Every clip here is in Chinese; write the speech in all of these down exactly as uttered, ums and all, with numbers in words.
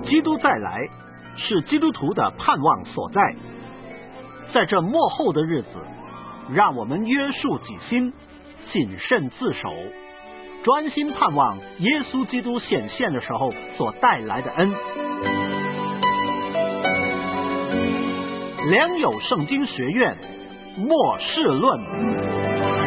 基督再来是基督徒的盼望所在。在这末后的日子，让我们约束己心，谨慎自守，专心盼望耶稣基督显现的时候所带来的恩。良友圣经学院末世论。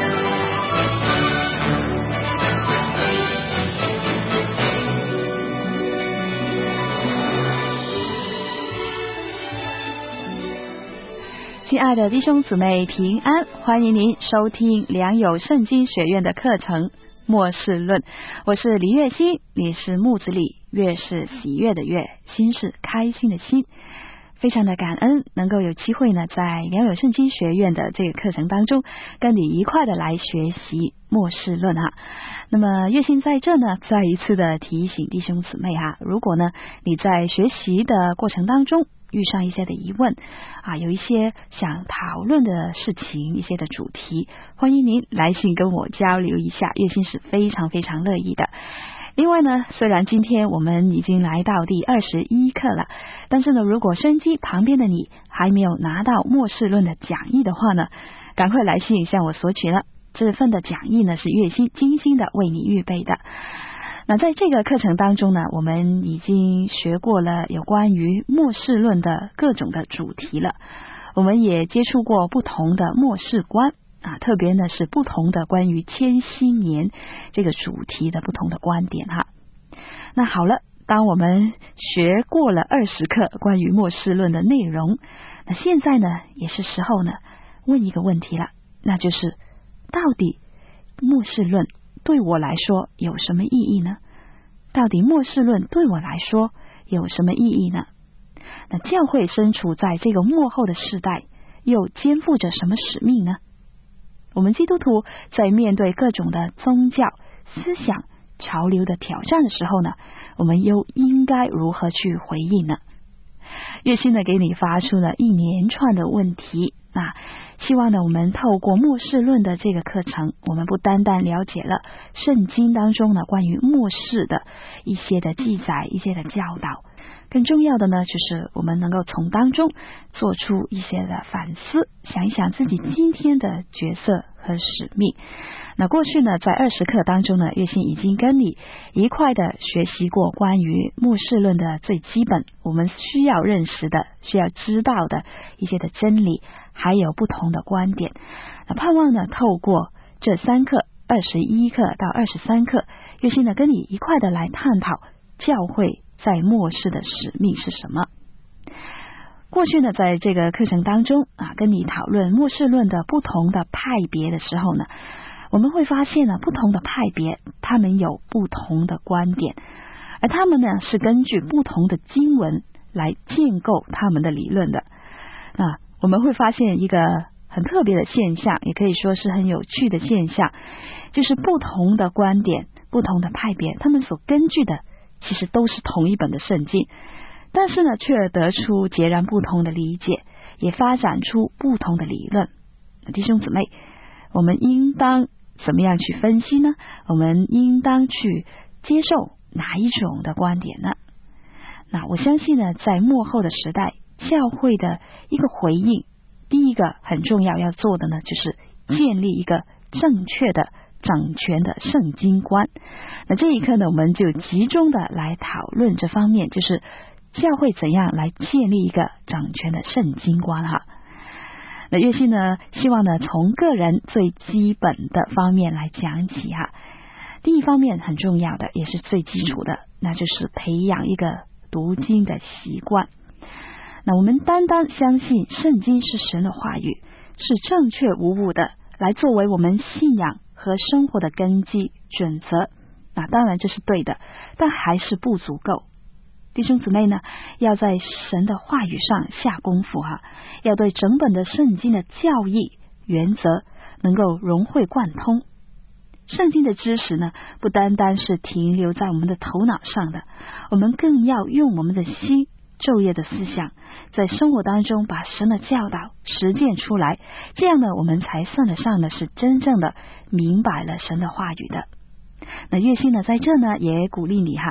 亲爱的弟兄姊妹平安，欢迎您收听良友圣经学院的课程末世论。我是李月心，你是木子李，月是喜悦的月，心是开心的心。非常的感恩能够有机会呢，在良友圣经学院的这个课程当中，跟你一块的来学习末世论啊。那么月心在这呢，再一次的提醒弟兄姊妹啊，如果呢你在学习的过程当中遇上一些的疑问啊，有一些想讨论的事情，一些的主题，欢迎您来信跟我交流一下，月心是非常非常乐意的。另外呢，虽然今天我们已经来到第二十一课了，但是呢，如果收音机旁边的你还没有拿到末世论的讲义的话呢，赶快来信向我索取了。这份的讲义呢，是月心精心的为你预备的。那在这个课程当中呢，我们已经学过了有关于末世论的各种的主题了，我们也接触过不同的末世观啊，特别呢是不同的关于千禧年这个主题的不同的观点哈。那好了，当我们学过了二十课关于末世论的内容，那现在呢也是时候呢问一个问题了，那就是到底末世论对我来说有什么意义呢？到底末世论对我来说有什么意义呢？那教会身处在这个末后的世代，又肩负着什么使命呢？我们基督徒在面对各种的宗教、思想、潮流的挑战的时候呢，我们又应该如何去回应呢？月心呢给你发出了一连串的问题，那希望呢我们透过末世论的这个课程，我们不单单了解了圣经当中呢关于末世的一些的记载，一些的教导，更重要的呢就是我们能够从当中做出一些的反思，想一想自己今天的角色和使命。那过去呢在二十课当中呢，月心已经跟你一块的学习过关于末世论的最基本我们需要认识的，需要知道的一些的真理，还有不同的观点。那盼望呢透过这三课二十一课到二十三课，月心呢跟你一块的来探讨教会在末世的使命是什么。过去呢在这个课程当中啊，跟你讨论末世论的不同的派别的时候呢，我们会发现呢不同的派别他们有不同的观点，而他们呢是根据不同的经文来建构他们的理论的。啊，我们会发现一个很特别的现象，也可以说是很有趣的现象，就是不同的观点，不同的派别，他们所根据的其实都是同一本的圣经，但是呢却得出截然不同的理解，也发展出不同的理论。弟兄姊妹，我们应当怎么样去分析呢？我们应当去接受哪一种的观点呢？那我相信呢在末后的时代，教会的一个回应，第一个很重要要做的呢，就是建立一个正确的掌权的圣经观。那这一课呢，我们就集中的来讨论这方面，就是教会怎样来建立一个掌权的圣经观哈。那月信呢，希望呢从个人最基本的方面来讲起哈。第一方面很重要的，也是最基础的，那就是培养一个读经的习惯。那我们单单相信圣经是神的话语，是正确无误的，来作为我们信仰和生活的根基准则，那当然这是对的，但还是不足够。弟兄姊妹呢，要在神的话语上下功夫哈、啊，要对整本的圣经的教义原则能够融会贯通。圣经的知识呢，不单单是停留在我们的头脑上的，我们更要用我们的心昼夜的思想，在生活当中把神的教导实践出来，这样呢，我们才算得上的是真正的明白了神的话语的。那月信呢，在这呢也鼓励你哈，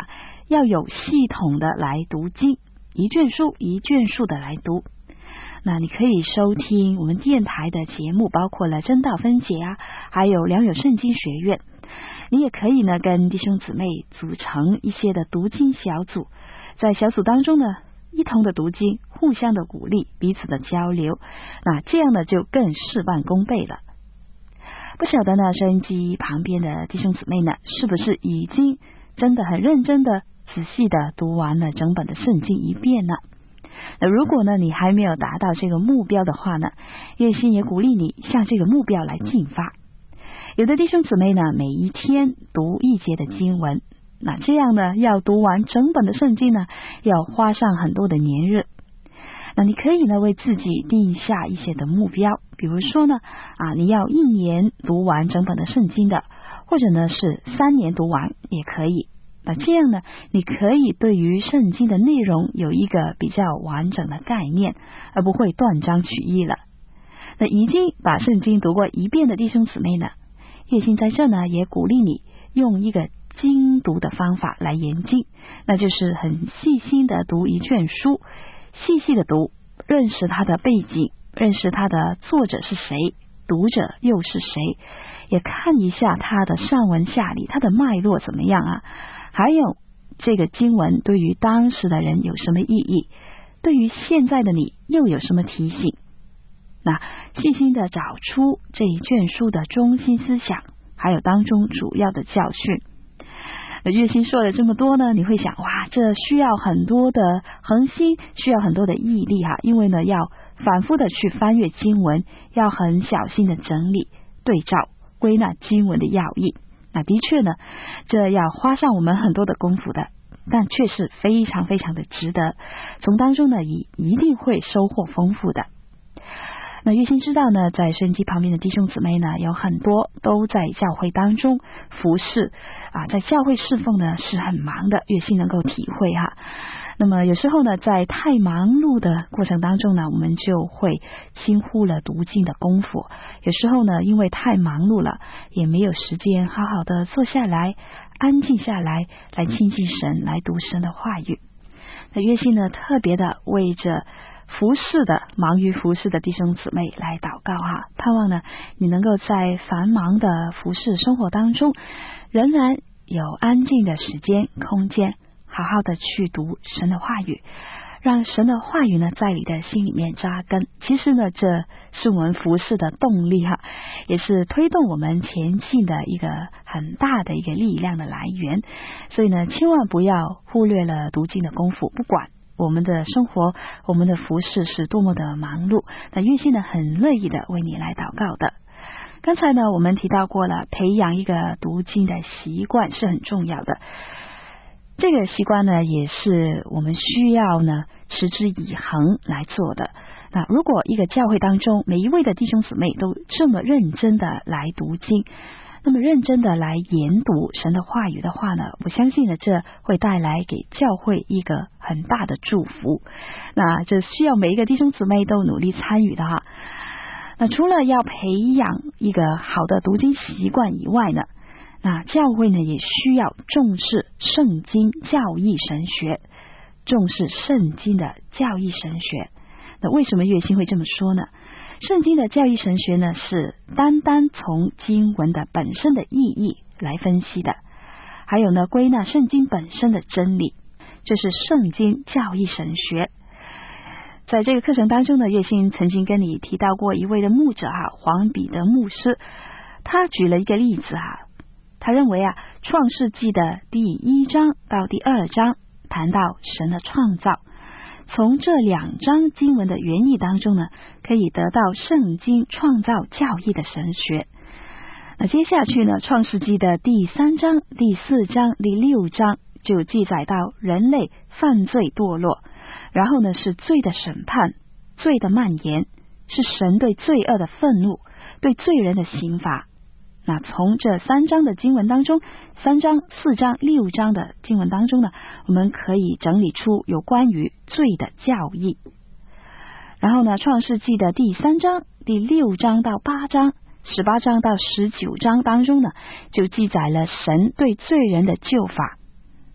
要有系统的来读经，一卷书一卷书的来读。那你可以收听我们电台的节目，包括了真道分解啊，还有良友圣经学院。你也可以呢跟弟兄姊妹组成一些的读经小组，在小组当中呢一同的读经，互相的鼓励，彼此的交流，那这样呢就更事半功倍了。不晓得呢收音机旁边的弟兄姊妹呢是不是已经真的很认真的仔细的读完了整本的圣经一遍呢？那如果呢你还没有达到这个目标的话呢，月心也鼓励你向这个目标来进发。有的弟兄姊妹呢每一天读一节的经文，那这样呢要读完整本的圣经呢要花上很多的年日。那你可以呢为自己定下一些的目标，比如说呢啊你要一年读完整本的圣经的，或者呢是三年读完也可以。那这样呢你可以对于圣经的内容有一个比较完整的概念，而不会断章取义了。那已经把圣经读过一遍的弟兄姊妹呢，月心在这呢也鼓励你用一个精读的方法来研经，那就是很细心的读一卷书，细细的读，认识它的背景，认识它的作者是谁，读者又是谁，也看一下它的上文下理，它的脉络怎么样啊，还有这个经文对于当时的人有什么意义，对于现在的你又有什么提醒。那细心的找出这一卷书的中心思想，还有当中主要的教训。月心说了这么多呢，你会想哇，这需要很多的恒心，需要很多的毅力哈，因为呢要反复的去翻阅经文，要很小心的整理对照归纳经文的要义。那的确呢这要花上我们很多的功夫的，但却是非常非常的值得，从当中呢也一定会收获丰富的。那月心知道呢，在收音机旁边的弟兄姊妹呢，有很多都在教会当中服侍啊，在教会侍奉呢是很忙的，月心能够体会哈。那么有时候呢，在太忙碌的过程当中呢，我们就会轻忽了读经的功夫。有时候呢，因为太忙碌了，也没有时间好好的坐下来，安静下来，来亲近神，来读神的话语。那月心呢，特别的为着服侍的忙于服侍的弟兄姊妹来祷告哈，盼望呢你能够在繁忙的服侍生活当中，仍然有安静的时间空间，好好的去读神的话语，让神的话语呢在你的心里面扎根。其实呢这是我们服侍的动力哈，也是推动我们前进的一个很大的一个力量的来源。所以呢千万不要忽略了读经的功夫，不管我们的生活，我们的服事是多么的忙碌，那月心呢很乐意的为你来祷告的。刚才呢我们提到过了，培养一个读经的习惯是很重要的，这个习惯呢也是我们需要呢持之以恒来做的。那如果一个教会当中每一位的弟兄姊妹都这么认真的来读经，那么认真的来研读神的话语的话呢，我相信呢这会带来给教会一个很大的祝福。那这需要每一个弟兄姊妹都努力参与的哈。那除了要培养一个好的读经习惯以外呢，那教会呢也需要重视圣经教义神学，重视圣经的教义神学。那为什么月心会这么说呢？圣经的教义神学呢是单单从经文的本身的意义来分析的，还有呢归纳圣经本身的真理，这是圣经教义神学。在这个课程当中呢，月心曾经跟你提到过一位的牧者哈，黄彼得牧师，他举了一个例子哈，他认为啊创世纪的第一章到第二章谈到神的创造，从这两章经文的原意当中呢，可以得到圣经创造教义的神学。那接下去呢，创世纪的第三章、第四章、第六章就记载到人类犯罪堕落，然后呢是罪的审判，罪的蔓延，是神对罪恶的愤怒，对罪人的刑罚。那从这三章的经文当中，三章、四章、六章的经文当中呢，我们可以整理出有关于罪的教义。然后呢，创世纪的第三章、第六章到八章、十八章到十九章当中呢，就记载了神对罪人的救法。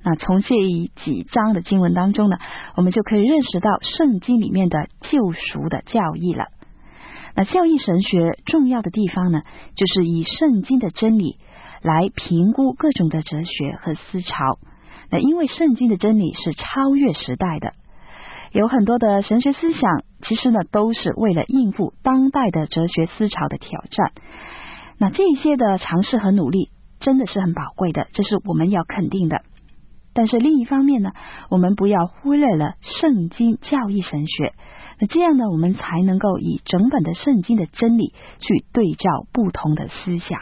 那从这几章的经文当中呢，我们就可以认识到圣经里面的救赎的教义了。那教义神学重要的地方呢，就是以圣经的真理来评估各种的哲学和思潮。那因为圣经的真理是超越时代的，有很多的神学思想其实呢都是为了应付当代的哲学思潮的挑战。那这些的尝试和努力真的是很宝贵的，这是我们要肯定的。但是另一方面呢，我们不要忽略了圣经教义神学，那这样呢，我们才能够以整本的圣经的真理去对照不同的思想。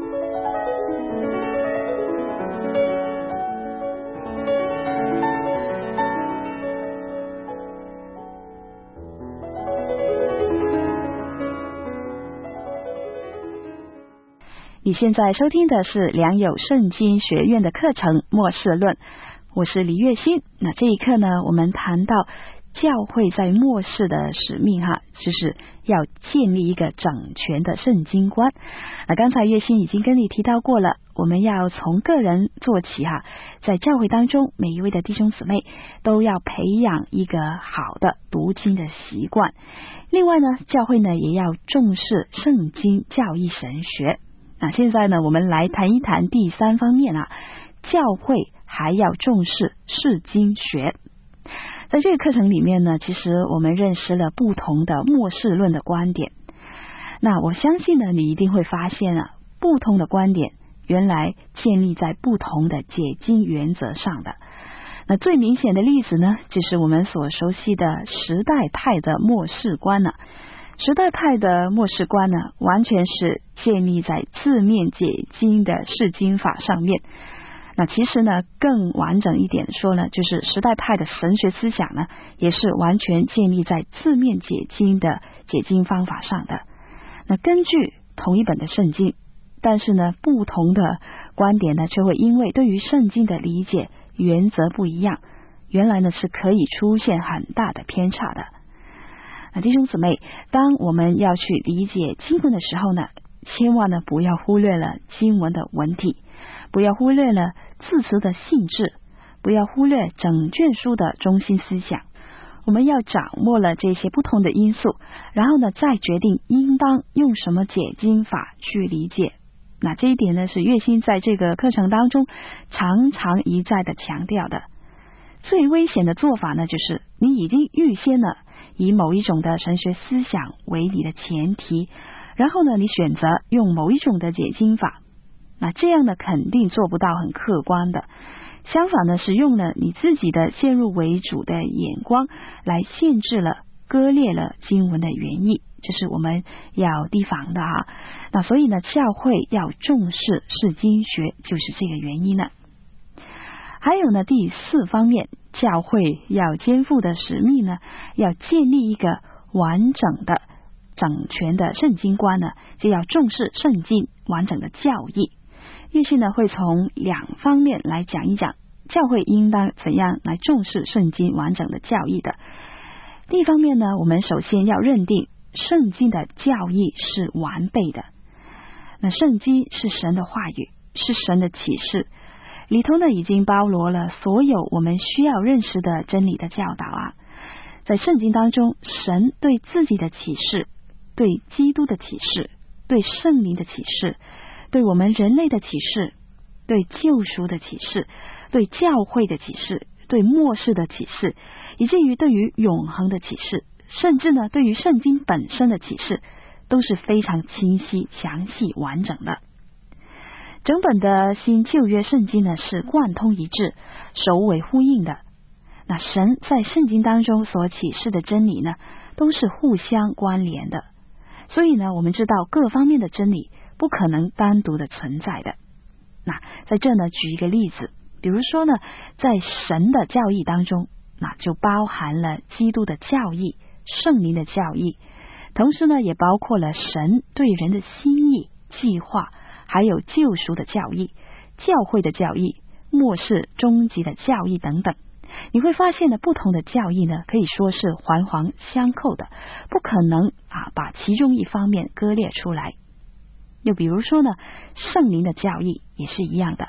你现在收听的是良友圣经学院的课程末世论，我是李月欣。那这一课呢，我们谈到教会在末世的使命哈，就是要建立一个整全的圣经观。那刚才月欣已经跟你提到过了，我们要从个人做起哈，在教会当中每一位的弟兄姊妹都要培养一个好的读经的习惯。另外呢，教会呢也要重视圣经教义神学。那现在呢，我们来谈一谈第三方面啊，教会还要重视释经学。在这个课程里面呢，其实我们认识了不同的末世论的观点。那我相信呢，你一定会发现啊，不同的观点原来建立在不同的解经原则上的。那最明显的例子呢，就是我们所熟悉的时代派的末世观呢。时代派的末世观呢，完全是建立在字面解经的释经法上面。那其实呢，更完整一点说呢，就是时代派的神学思想呢，也是完全建立在字面解经的解经方法上的。那根据同一本的圣经，但是呢，不同的观点呢，却会因为对于圣经的理解原则不一样，原来呢是可以出现很大的偏差的。弟兄姊妹，当我们要去理解经文的时候呢，千万呢不要忽略了经文的文体，不要忽略了字词的性质，不要忽略整卷书的中心思想。我们要掌握了这些不同的因素，然后呢再决定应当用什么解经法去理解。那这一点呢是月欣在这个课程当中常常一再的强调的。最危险的做法呢，就是你已经预先了以某一种的神学思想为你的前提，然后呢你选择用某一种的解经法，那这样呢肯定做不到很客观的。相反呢，是用了你自己的先入为主的眼光来限制了割裂了经文的原意，这是我们要提防的啊。那所以呢，教会要重视释经学，就是这个原因呢。还有呢，第四方面，教会要肩负的使命呢，要建立一个完整的整全的圣经观呢，就要重视圣经完整的教义。月信呢会从两方面来讲一讲教会应当怎样来重视圣经完整的教义的。第一方面呢，我们首先要认定圣经的教义是完备的。那圣经是神的话语，是神的启示，里头呢已经包罗了所有我们需要认识的真理的教导啊。在圣经当中，神对自己的启示，对基督的启示，对圣灵的启示，对我们人类的启示，对救赎的启示，对教会的启示，对末世的启示，以至于对于永恒的启示，甚至呢对于圣经本身的启示，都是非常清晰、详细、完整的。整本的新旧约圣经呢是贯通一致、首尾呼应的。那神在圣经当中所启示的真理呢，都是互相关联的。所以呢，我们知道各方面的真理不可能单独的存在的。那在这呢，举一个例子，比如说呢，在神的教义当中，那就包含了基督的教义、圣灵的教义，同时呢，也包括了神对人的心意、计划，还有救赎的教义、教会的教义、末世终极的教义等等。你会发现呢，不同的教义呢，可以说是环环相扣的，不可能啊把其中一方面割裂出来。又比如说呢，圣灵的教义也是一样的，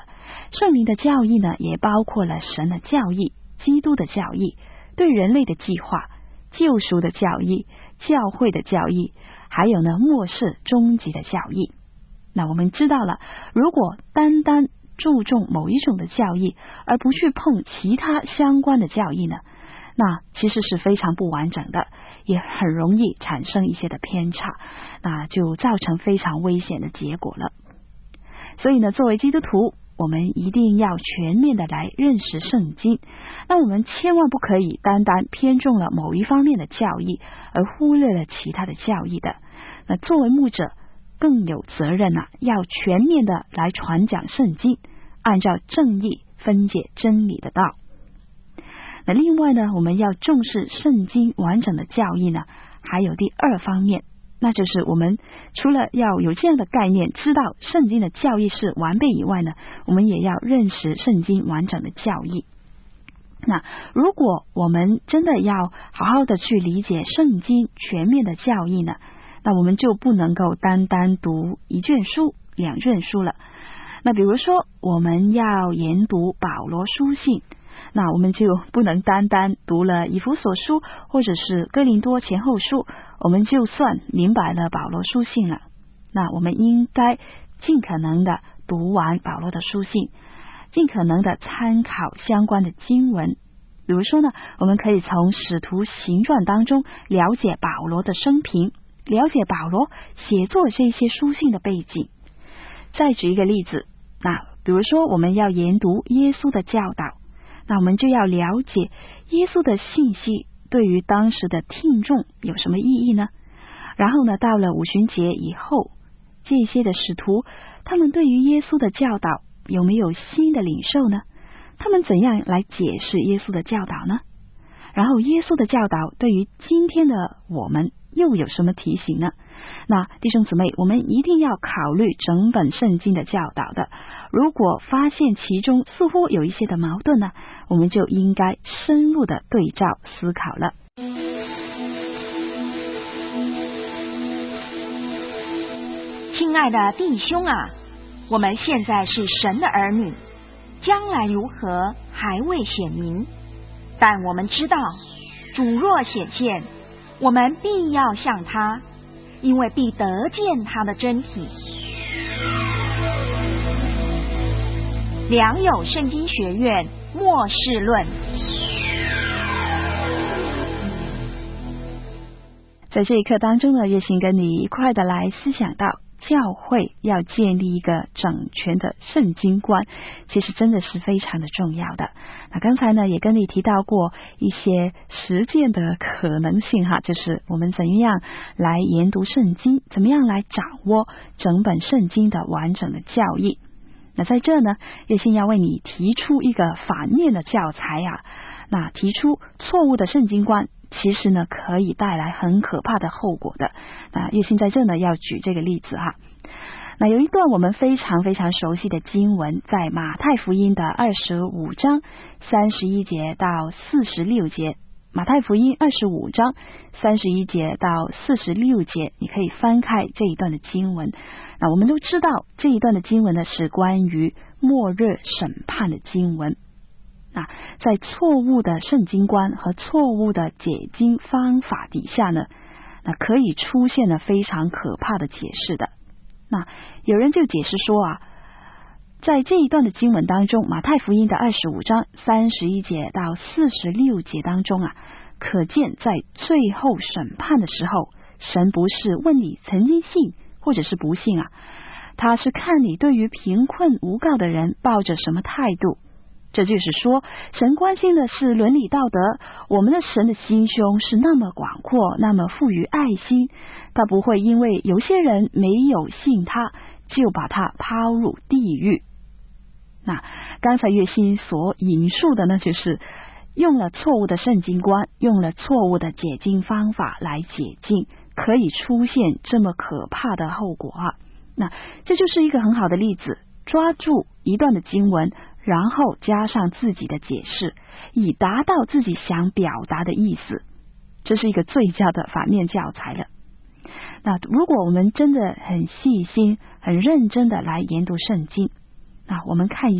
圣灵的教义呢，也包括了神的教义、基督的教义、对人类的计划、救赎的教义、教会的教义，还有呢末世终极的教义。那我们知道了，如果单单注重某一种的教义，而不去碰其他相关的教义呢，那其实是非常不完整的，也很容易产生一些的偏差，那就造成非常危险的结果了。所以呢，作为基督徒，我们一定要全面的来认识圣经。那我们千万不可以单单偏重了某一方面的教义，而忽略了其他的教义的。那作为牧者，更有责任啊，要全面的来传讲圣经，按照正义分解真理的道。那另外呢，我们要重视圣经完整的教义呢，还有第二方面，那就是我们除了要有这样的概念，知道圣经的教义是完备以外呢，我们也要认识圣经完整的教义。那如果我们真的要好好的去理解圣经全面的教义呢，那我们就不能够单单读一卷书、两卷书了。那比如说我们要研读保罗书信，那我们就不能单单读了以弗所书或者是哥林多前后书，我们就算明白了保罗书信了。那我们应该尽可能的读完保罗的书信，尽可能的参考相关的经文。比如说呢，我们可以从使徒行传当中了解保罗的生平，了解保罗写作这些书信的背景。再举一个例子，那比如说我们要研读耶稣的教导，那我们就要了解耶稣的信息对于当时的听众有什么意义呢？然后呢，到了五旬节以后，这些的使徒他们对于耶稣的教导有没有新的领受呢？他们怎样来解释耶稣的教导呢？然后耶稣的教导对于今天的我们又有什么提醒呢？那弟兄姊妹，我们一定要考虑整本圣经的教导的。如果发现其中似乎有一些的矛盾呢，我们就应该深入的对照思考了。 亲爱的弟兄啊，我们现在是神的儿女，将来如何还未显明，但我们知道主若显现，我们必要向他，因为必得见他的真体。良友圣经学院末世论。 在这一课当中呢，叶欣跟你一块的来思想到教会要建立一个整全的圣经观，其实真的是非常的重要的。那刚才呢也跟你提到过一些实践的可能性哈，就是我们怎样来研读圣经，怎么样来掌握整本圣经的完整的教义。那在这呢，叶欣要为你提出一个反面的教材啊，那提出错误的圣经观其实呢可以带来很可怕的后果的。那叶欣在这呢要举这个例子哈。那有一段我们非常非常熟悉的经文，在马太福音的二十五章三十一节到四十六节。马太福音二十五章三十一节到四十六节，你可以翻开这一段的经文。那我们都知道这一段的经文呢是关于末日审判的经文。那在错误的圣经观和错误的解经方法底下呢，那可以出现了非常可怕的解释的。那有人就解释说啊，在这一段的经文当中，马太福音的二十五章三十一节到四十六节当中啊，可见在最后审判的时候，神不是问你曾经信或者是不信啊，他是看你对于贫困无告的人抱着什么态度。这就是说，神关心的是伦理道德，我们的神的心胸是那么广阔，那么富于爱心，他不会因为有些人没有信他，就把他抛入地狱。那刚才月心所引述的呢，就是用了错误的圣经观，用了错误的解经方法来解经，可以出现这么可怕的后果啊。那这就是一个很好的例子，抓住一段的经文，然后加上自己的解释，以达到自己想表达的意思，这是一个最佳的反面教材了。那如果我们真的很细心很认真的来研读圣经，那我们看一下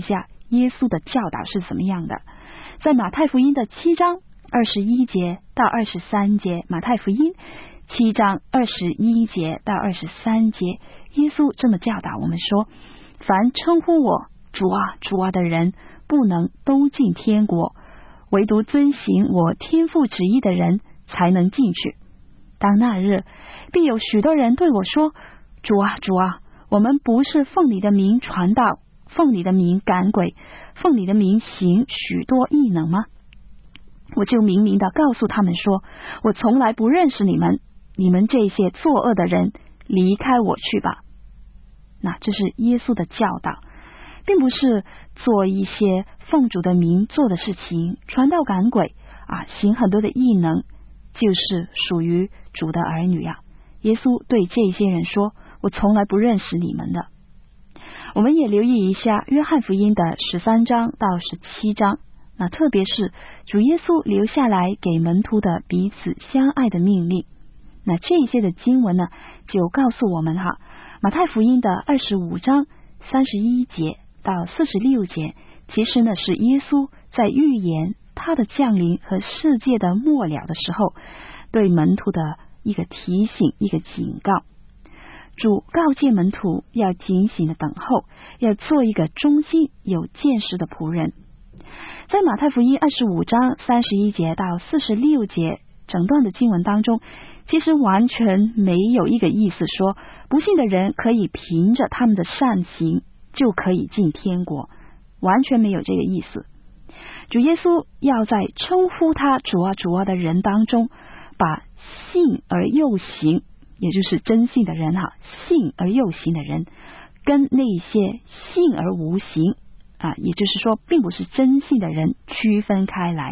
耶稣的教导是怎么样的。在马太福音的七章二十一节到二十三节，马太福音七章二十一节到二十三节，耶稣这么教导我们说，凡称呼我主啊主啊的人，不能都进天国，唯独遵行我天父旨意的人才能进去。当那日，必有许多人对我说，主啊主啊，我们不是奉你的名传道，奉你的名赶鬼，奉你的名行许多异能吗？我就明明的告诉他们说，我从来不认识你们，你们这些作恶的人，离开我去吧。那这是耶稣的教导，并不是做一些奉主的名做的事情，传道赶鬼啊，行很多的异能，就是属于主的儿女啊。耶稣对这些人说，我从来不认识你们的。我们也留意一下约翰福音的十三章到十七章，那特别是主耶稣留下来给门徒的彼此相爱的命令。那这些的经文呢，就告诉我们哈，马太福音的二十五章三十一节到四十六节，其实呢是耶稣在预言他的降临和世界的末了的时候，对门徒的一个提醒，一个警告。主告诫门徒要警醒的等候，要做一个忠心有见识的仆人。在马太福音二十五章三十一节到四十六节整段的经文当中，其实完全没有一个意思说不信的人可以凭着他们的善行就可以进天国，完全没有这个意思。主耶稣要在称呼他主啊主啊的人当中，把信而又行，也就是真信的人哈，信而又行的人，跟那些信而无行啊，也就是说并不是真信的人区分开来。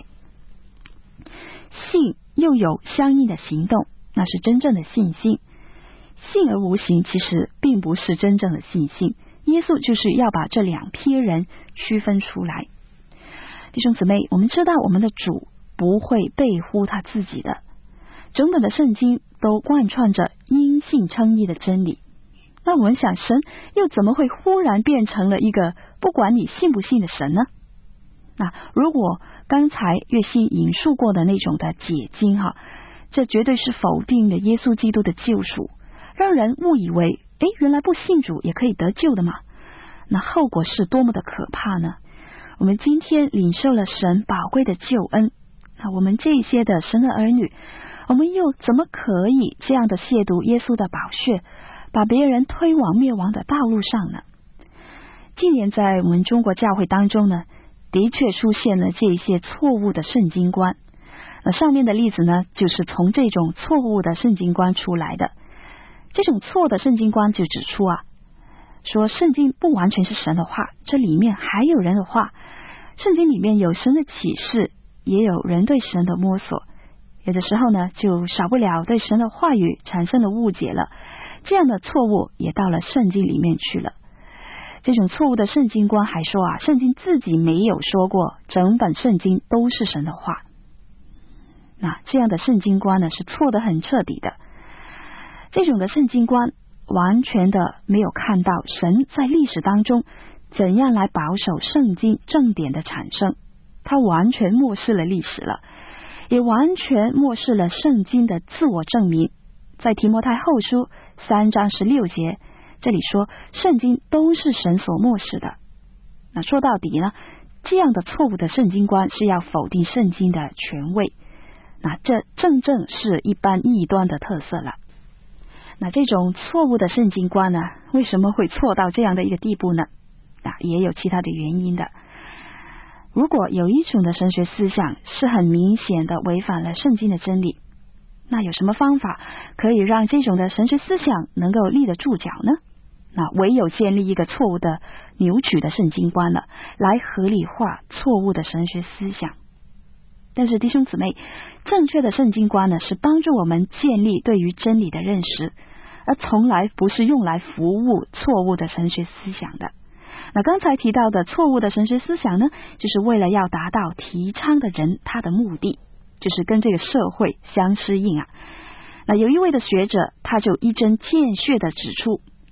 信又有相应的行动，那是真正的信心。信而无行其实并不是真正的信心，耶稣就是要把这两批人区分出来。弟兄姊妹，我们知道我们的主不会背乎他自己的，整本的圣经都贯穿着因信称义的真理。那我们想，神又怎么会忽然变成了一个不管你信不信的神呢？那如果刚才月信引述过的那种的解经哈，这绝对是否定了耶稣基督的救赎，让人误以为诶，原来不信主也可以得救的嘛。那后果是多么的可怕呢？我们今天领受了神宝贵的救恩，那我们这些的神的儿女，我们又怎么可以这样的亵渎耶稣的宝血，把别人推往灭亡的道路上呢？近年在我们中国教会当中呢，的确出现了这些错误的圣经观。那上面的例子呢，就是从这种错误的圣经观出来的。这种错的圣经观就指出啊，说圣经不完全是神的话，这里面还有人的话，圣经里面有神的启示，也有人对神的摸索，有的时候呢就少不了对神的话语产生了误解了，这样的错误也到了圣经里面去了。这种错误的圣经观还说啊，圣经自己没有说过整本圣经都是神的话。那这样的圣经观呢是错得很彻底的。这种的圣经观完全的没有看到神在历史当中怎样来保守圣经正典的产生，他完全漠视了历史了，也完全漠视了圣经的自我证明。在提摩太后书三章十六节，这里说圣经都是神所漠视的。那说到底呢，这样的错误的圣经观是要否定圣经的权威，那这正正是一般异端的特色了。那这种错误的圣经观呢，为什么会错到这样的一个地步呢？那也有其他的原因的。如果有一种的神学思想是很明显的违反了圣经的真理，那有什么方法可以让这种的神学思想能够立得住脚呢？那唯有建立一个错误的扭曲的圣经观了，来合理化错误的神学思想。但是弟兄姊妹，正确的圣经观呢，是帮助我们建立对于真理的认识，而从来不是用来服务错误的神学思想的。那刚才提到的错误的神学思想呢，就是为了要达到提倡的人他的目的，就是跟这个社会相适应啊。那有一位的学者，他就一针见血的指出，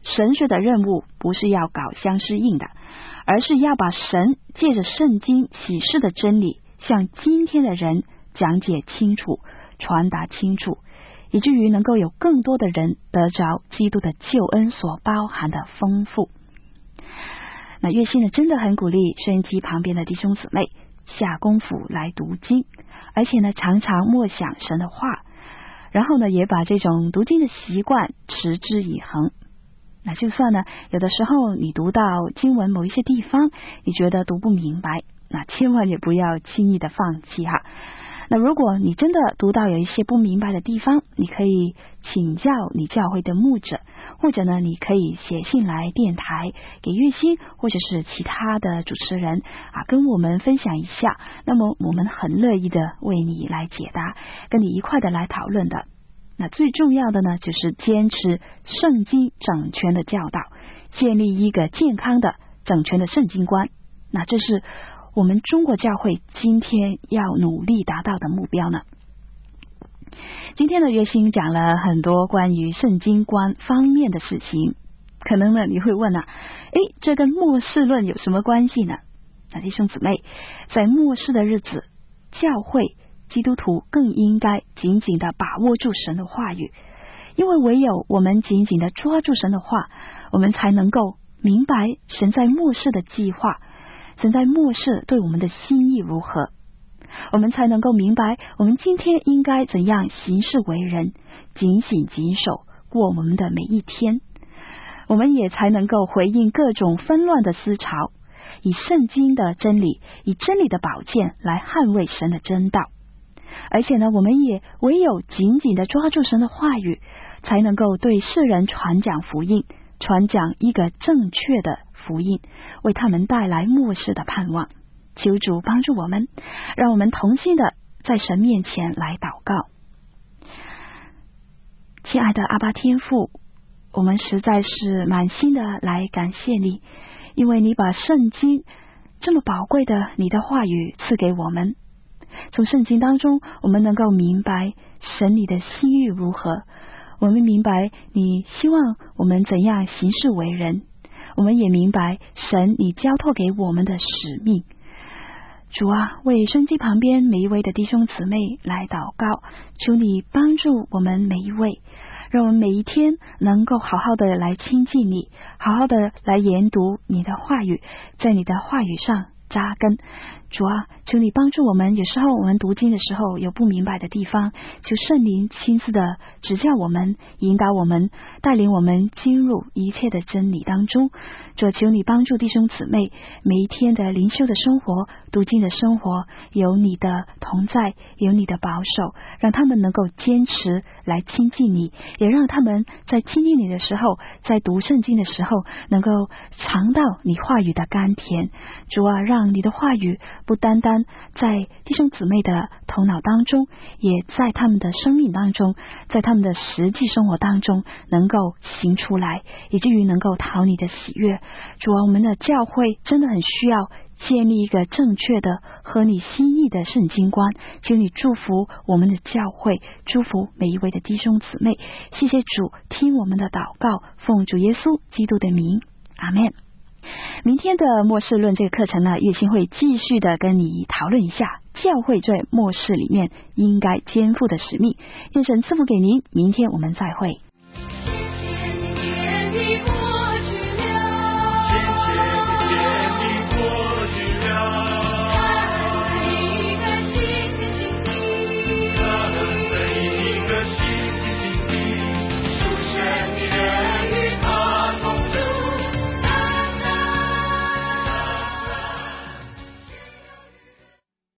神学的任务不是要搞相适应的，而是要把神借着圣经启示的真理向今天的人讲解清楚，传达清楚，以至于能够有更多的人得着基督的救恩所包含的丰富。那月薪呢，真的很鼓励收音机旁边的弟兄姊妹下功夫来读经，而且呢常常默想神的话，然后呢也把这种读经的习惯持之以恒。那就算呢有的时候你读到经文某一些地方你觉得读不明白，那千万也不要轻易的放弃哈。那如果你真的读到有一些不明白的地方，你可以请教你教会的牧者，或者呢你可以写信来电台给月薪或者是其他的主持人啊，跟我们分享一下，那么我们很乐意的为你来解答，跟你一块的来讨论的。那最重要的呢，就是坚持圣经整全的教导，建立一个健康的整全的圣经观。那这是我们中国教会今天要努力达到的目标呢。今天的月薪讲了很多关于圣经观方面的事情，可能呢你会问啊，诶，这跟末世论有什么关系呢？那弟兄姊妹，在末世的日子，教会基督徒更应该紧紧的把握住神的话语，因为唯有我们紧紧的抓住神的话，我们才能够明白神在末世的计划，神在末世对我们的心意如何，我们才能够明白我们今天应该怎样行事为人，警醒谨守过我们的每一天。我们也才能够回应各种纷乱的思潮，以圣经的真理，以真理的宝剑来捍卫神的真道。而且呢，我们也唯有紧紧的抓住神的话语，才能够对世人传讲福音，传讲一个正确的福音，为他们带来末世的盼望。求主帮助我们，让我们同心的在神面前来祷告。亲爱的阿爸天父，我们实在是满心的来感谢你，因为你把圣经这么宝贵的你的话语赐给我们。从圣经当中，我们能够明白神你的心意如何，我们明白你希望我们怎样行事为人，我们也明白神你交托给我们的使命。主啊，为圣经旁边每一位的弟兄姊妹来祷告，求你帮助我们每一位，让我们每一天能够好好的来亲近你，好好的来研读你的话语，在你的话语上扎根。主啊，求你帮助我们，有时候我们读经的时候有不明白的地方，求圣灵亲自的指教我们，引导我们，带领我们进入一切的真理当中。主，求你帮助弟兄姊妹每一天的灵修的生活，读经的生活有你的同在，有你的保守，让他们能够坚持来亲近你，也让他们在亲近你的时候，在读圣经的时候能够尝到你话语的甘甜。主啊，让你的话语不单单在弟兄姊妹的头脑当中，也在他们的生命当中，在他们的实际生活当中能够行出来，以至于能够讨你的喜悦。主啊，我们的教会真的很需要建立一个正确的合你心意的圣经观，求你祝福我们的教会，祝福每一位的弟兄姊妹。谢谢主，听我们的祷告，奉主耶稣基督的名，阿们。明天的末世论这个课程呢，月星会继续的跟你讨论一下教会在末世里面应该肩负的使命。愿神赐福给您，明天我们再会。